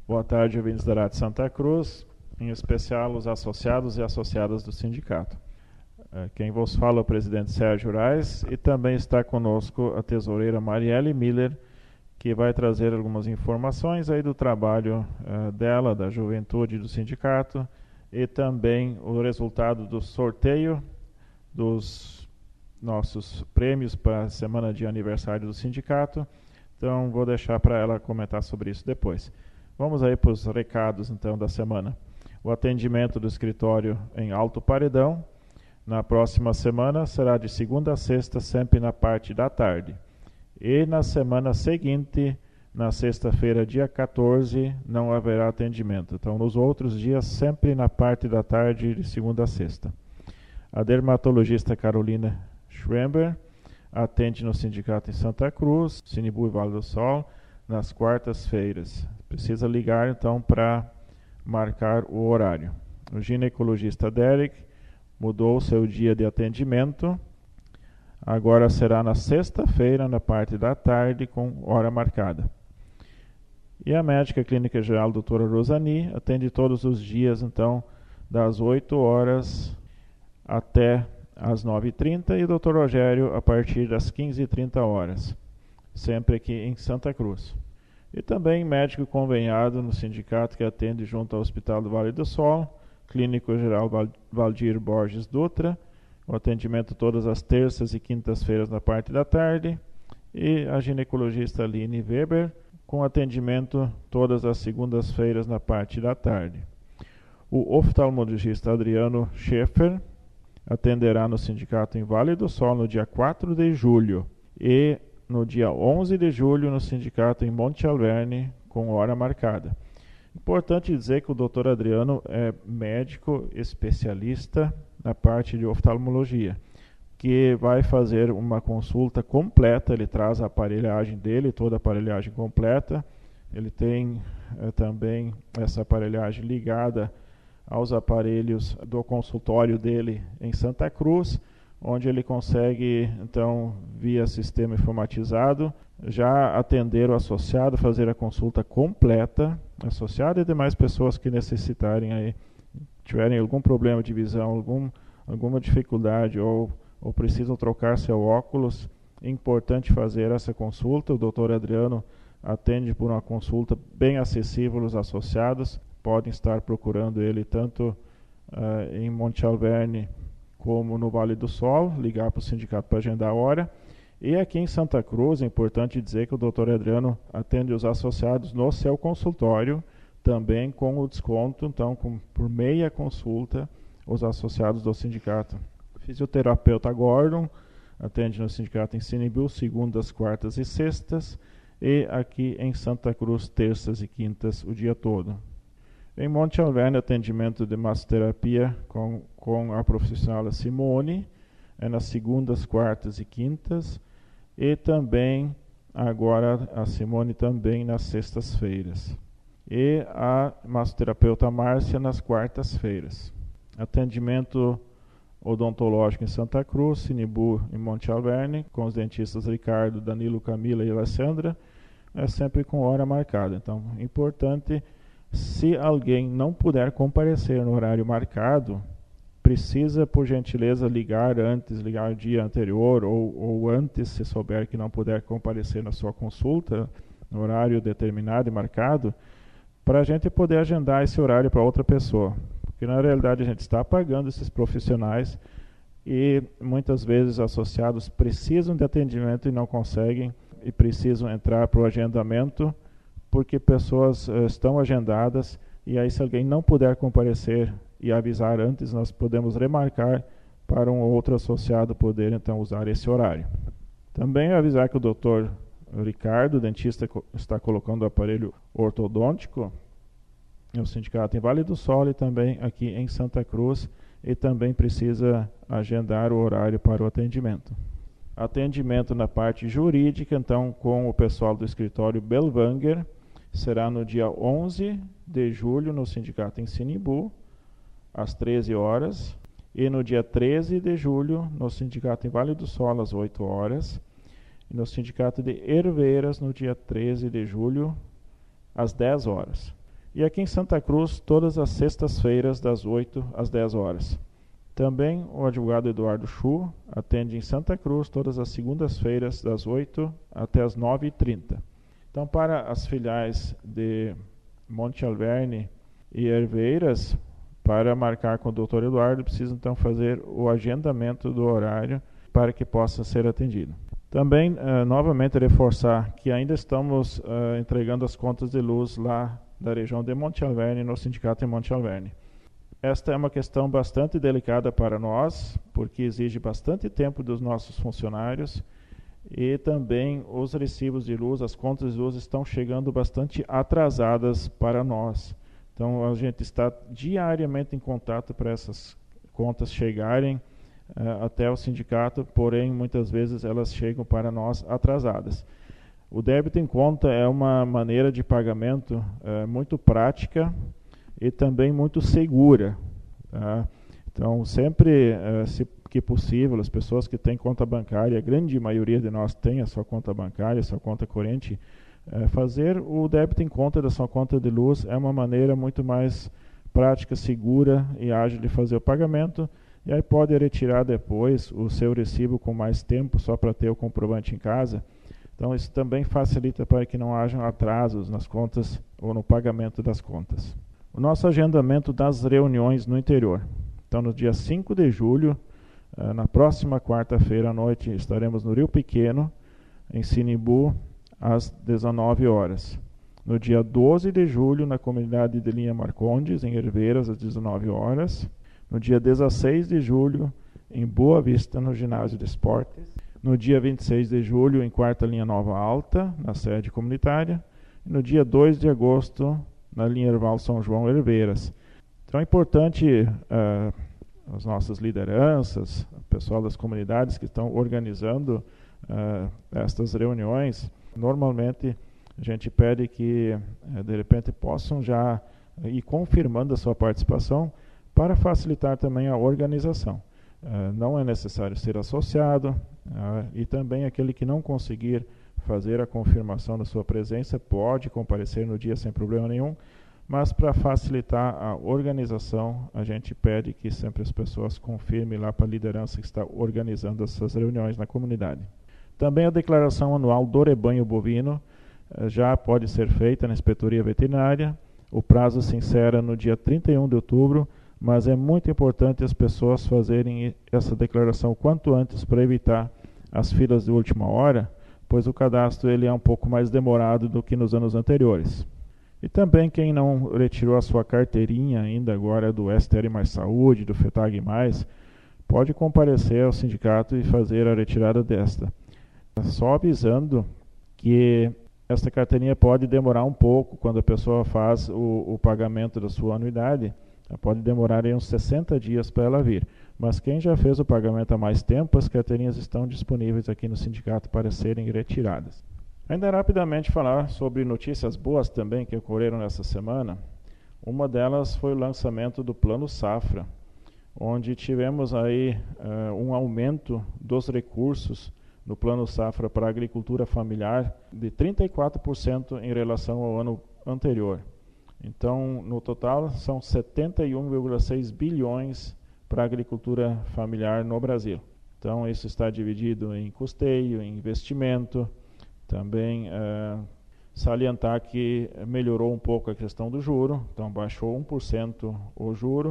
Boa tarde, ouvintes da Rádio Santa Cruz, em especial os associados e associadas do sindicato. Quem vos fala é o presidente Sérgio Reis e também está conosco a tesoureira Marielle Miller, que vai trazer algumas informações aí do trabalho dela, da juventude do sindicato e também o resultado do sorteio dos nossos prêmios para a semana de aniversário do sindicato. Então vou deixar para ela comentar sobre isso depois. Vamos aí para os recados então da semana. O atendimento do escritório em Alto Paredão na próxima semana será de segunda a sexta, sempre na parte da tarde. E na semana seguinte, na sexta-feira, dia 14, não haverá atendimento. Então, nos outros dias, sempre na parte da tarde, de segunda a sexta. A dermatologista Carolina Schwember atende no sindicato em Santa Cruz, Sinibu e Vale do Sol, nas quartas-feiras. Precisa ligar, então, para marcar o horário. O ginecologista Derek mudou o seu dia de atendimento. Agora será na sexta-feira, na parte da tarde, com hora marcada. E a médica clínica geral, doutora Rosani, atende todos os dias, então, das 8 horas até às 9h30, e o doutor Rogério a partir das 15h30, sempre aqui em Santa Cruz. E também médico conveniado no sindicato que atende junto ao Hospital do Vale do Sol, clínico geral Valdir Borges Dutra, o atendimento todas as terças e quintas-feiras na parte da tarde, e a ginecologista Aline Weber, com atendimento todas as segundas-feiras na parte da tarde. O oftalmologista Adriano Schaeffer atenderá no sindicato em Vale do Sol no dia 4 de julho e no dia 11 de julho no sindicato em Monte Alverne, com hora marcada. Importante dizer que o Dr. Adriano é médico especialista na parte de oftalmologia, que vai fazer uma consulta completa. Ele traz a aparelhagem dele, toda a aparelhagem completa. Ele tem também essa aparelhagem ligada aos aparelhos do consultório dele em Santa Cruz, onde ele consegue, então, via sistema informatizado, já atender o associado, fazer a consulta completa, associado e demais pessoas que necessitarem aí, tiverem algum problema de visão, alguma dificuldade ou precisam trocar seu óculos. É importante fazer essa consulta. O Dr. Adriano atende por uma consulta bem acessível aos associados. Podem estar procurando ele tanto em Monte Alverne como no Vale do Sol, ligar para o sindicato para agendar a hora. E aqui em Santa Cruz, é importante dizer que o Dr. Adriano atende os associados no seu consultório, também com o desconto, então, por meia consulta, os associados do sindicato. Fisioterapeuta Gordon atende no sindicato em Sinibu, segundas, quartas e sextas, e aqui em Santa Cruz, terças e quintas, o dia todo. Em Monte Alverne, atendimento de massoterapia com a profissional Simone, é nas segundas, quartas e quintas, e também, agora, a Simone também nas sextas-feiras. E a massoterapeuta Márcia nas quartas-feiras. Atendimento odontológico em Santa Cruz, Sinibu em Monte Alverne, com os dentistas Ricardo, Danilo, Camila e Alessandra, é sempre com hora marcada. Então, importante, se alguém não puder comparecer no horário marcado, precisa, por gentileza, ligar o dia anterior ou antes, se souber que não puder comparecer na sua consulta, no horário determinado e marcado, para a gente poder agendar esse horário para outra pessoa. Porque, na realidade, a gente está pagando esses profissionais e, muitas vezes, associados precisam de atendimento e não conseguem, e precisam entrar para o agendamento, porque pessoas estão agendadas, e aí se alguém não puder comparecer e avisar antes, nós podemos remarcar para um outro associado poder então usar esse horário. Também avisar que o Dr. Ricardo, dentista, está colocando o aparelho ortodôntico no sindicato em Vale do Sol e também aqui em Santa Cruz, e também precisa agendar o horário para o atendimento. Atendimento na parte jurídica, então, com o pessoal do escritório Belvanger, será no dia 11 de julho no sindicato em Sinibu, às 13 horas, e no dia 13 de julho no sindicato em Vale do Sol, às 8 horas, e no sindicato de Herveiras, no dia 13 de julho, às 10 horas. E aqui em Santa Cruz, todas as sextas-feiras, das 8 às 10 horas. Também o advogado Eduardo Chu atende em Santa Cruz todas as segundas-feiras, das 8 até as 9h30. Então, para as filiais de Monte Alverne e Herveiras, para marcar com o Dr. Eduardo, precisa então fazer o agendamento do horário para que possa ser atendido. Também, novamente, reforçar que ainda estamos entregando as contas de luz lá da região de Monte Alverne, no sindicato em Monte Alverne. Esta é uma questão bastante delicada para nós, porque exige bastante tempo dos nossos funcionários e também os recibos de luz, as contas de luz estão chegando bastante atrasadas para nós. Então, a gente está diariamente em contato para essas contas chegarem até o sindicato, porém, muitas vezes elas chegam para nós atrasadas. O débito em conta é uma maneira de pagamento muito prática e também muito segura. Tá? Então, sempre, se que possível, as pessoas que têm conta bancária, a grande maioria de nós tem a sua conta bancária, a sua conta corrente, fazer o débito em conta da sua conta de luz é uma maneira muito mais prática, segura e ágil de fazer o pagamento. E aí pode retirar depois o seu recibo com mais tempo, só para ter o comprovante em casa. Então, isso também facilita para que não hajam atrasos nas contas ou no pagamento das contas. O nosso agendamento das reuniões no interior. Então, no dia 5 de julho, na próxima quarta-feira à noite, estaremos no Rio Pequeno, em Sinimbu, às 19 horas. No dia 12 de julho, na comunidade de Linha Marcondes, em Herveiras, às 19 horas. No dia 16 de julho, em Boa Vista, no Ginásio de Esportes. No dia 26 de julho, em Quarta Linha Nova Alta, na sede comunitária. E no dia 2 de agosto, na linha Erval São João, Herveiras. Então é importante as nossas lideranças, o pessoal das comunidades que estão organizando estas reuniões. Normalmente, a gente pede que, de repente, possam já ir confirmando a sua participação para facilitar também a organização. Não é necessário ser associado e também aquele que não conseguir fazer a confirmação da sua presença pode comparecer no dia sem problema nenhum, mas para facilitar a organização, a gente pede que sempre as pessoas confirmem lá para a liderança que está organizando essas reuniões na comunidade. Também a declaração anual do rebanho bovino já pode ser feita na inspetoria veterinária. O prazo se encerra no dia 31 de outubro, mas é muito importante as pessoas fazerem essa declaração o quanto antes para evitar as filas de última hora, pois o cadastro ele é um pouco mais demorado do que nos anos anteriores. E também quem não retirou a sua carteirinha ainda agora do STR Mais Saúde, do FETAG+, pode comparecer ao sindicato e fazer a retirada desta. Só avisando que esta carteirinha pode demorar um pouco quando a pessoa faz o pagamento da sua anuidade. Pode demorar uns 60 dias para ela vir. Mas quem já fez o pagamento há mais tempo, as carteirinhas estão disponíveis aqui no sindicato para serem retiradas. Ainda rapidamente falar sobre notícias boas também que ocorreram nessa semana. Uma delas foi o lançamento do Plano Safra, onde tivemos aí um aumento dos recursos no Plano Safra para a agricultura familiar de 34% em relação ao ano anterior. Então, no total, são 71,6 bilhões para a agricultura familiar no Brasil. Então, isso está dividido em custeio, em investimento. Também salientar que melhorou um pouco a questão do juro, então baixou 1% o juro.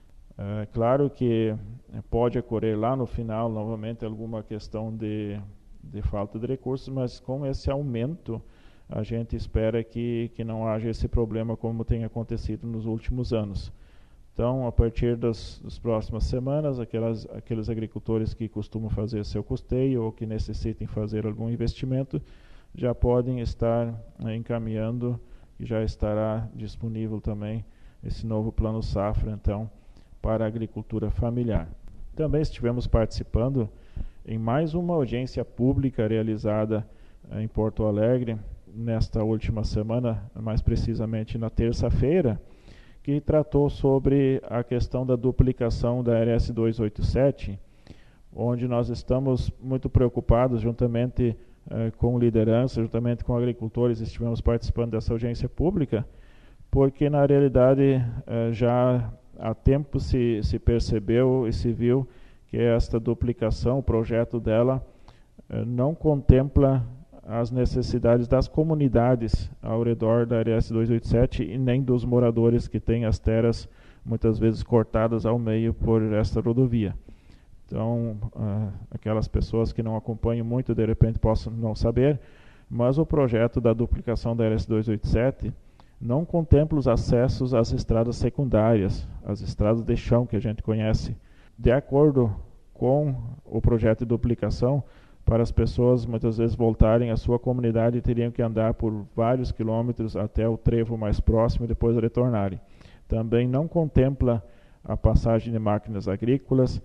Claro que pode ocorrer lá no final, novamente, alguma questão de falta de recursos, mas com esse aumento, a gente espera que não haja esse problema como tem acontecido nos últimos anos. Então, a partir das próximas semanas, aqueles agricultores que costumam fazer seu custeio ou que necessitem fazer algum investimento, já podem estar encaminhando e já estará disponível também esse novo Plano Safra, então, para a agricultura familiar. Também estivemos participando em mais uma audiência pública realizada em Porto Alegre, nesta última semana, mais precisamente na terça-feira, que tratou sobre a questão da duplicação da RS 287, onde nós estamos muito preocupados, juntamente com liderança, juntamente com agricultores, estivemos participando dessa audiência pública, porque na realidade já há tempo se percebeu e se viu que esta duplicação, o projeto dela, não contempla as necessidades das comunidades ao redor da RS 287 e nem dos moradores que têm as terras muitas vezes cortadas ao meio por esta rodovia. Então, aquelas pessoas que não acompanham muito, de repente possam não saber, mas o projeto da duplicação da RS 287 não contempla os acessos às estradas secundárias, as estradas de chão que a gente conhece. De acordo com o projeto de duplicação, para as pessoas muitas vezes voltarem à sua comunidade, teriam que andar por vários quilômetros até o trevo mais próximo e depois retornarem. Também não contempla a passagem de máquinas agrícolas.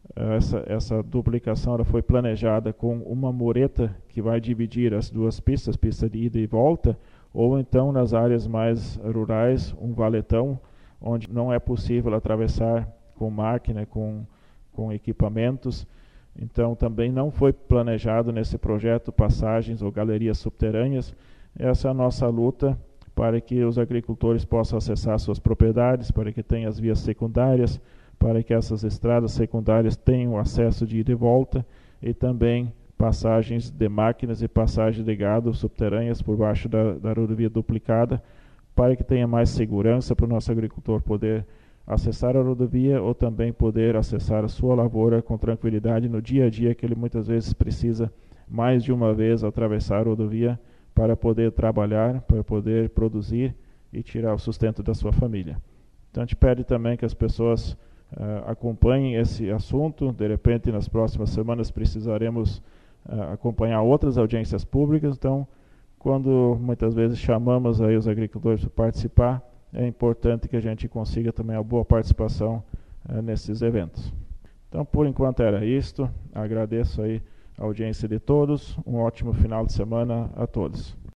Essa duplicação ela foi planejada com uma mureta que vai dividir as duas pistas, pista de ida e volta, ou então nas áreas mais rurais, um valetão, onde não é possível atravessar com máquina, com equipamentos. Então também não foi planejado nesse projeto passagens ou galerias subterrâneas. Essa é a nossa luta para que os agricultores possam acessar suas propriedades, para que tenham as vias secundárias, para que essas estradas secundárias tenham acesso de ida e volta e também passagens de máquinas e passagens de gado subterrâneas por baixo da rodovia duplicada, para que tenha mais segurança para o nosso agricultor poder acessar a rodovia ou também poder acessar a sua lavoura com tranquilidade no dia a dia, que ele muitas vezes precisa mais de uma vez atravessar a rodovia para poder trabalhar, para poder produzir e tirar o sustento da sua família. Então a gente pede também que as pessoas acompanhem esse assunto. De repente nas próximas semanas precisaremos acompanhar outras audiências públicas, então quando muitas vezes chamamos aí os agricultores para participar, é importante que a gente consiga também a boa participação nesses eventos. Então, por enquanto era isto. Agradeço aí a audiência de todos. Um ótimo final de semana a todos.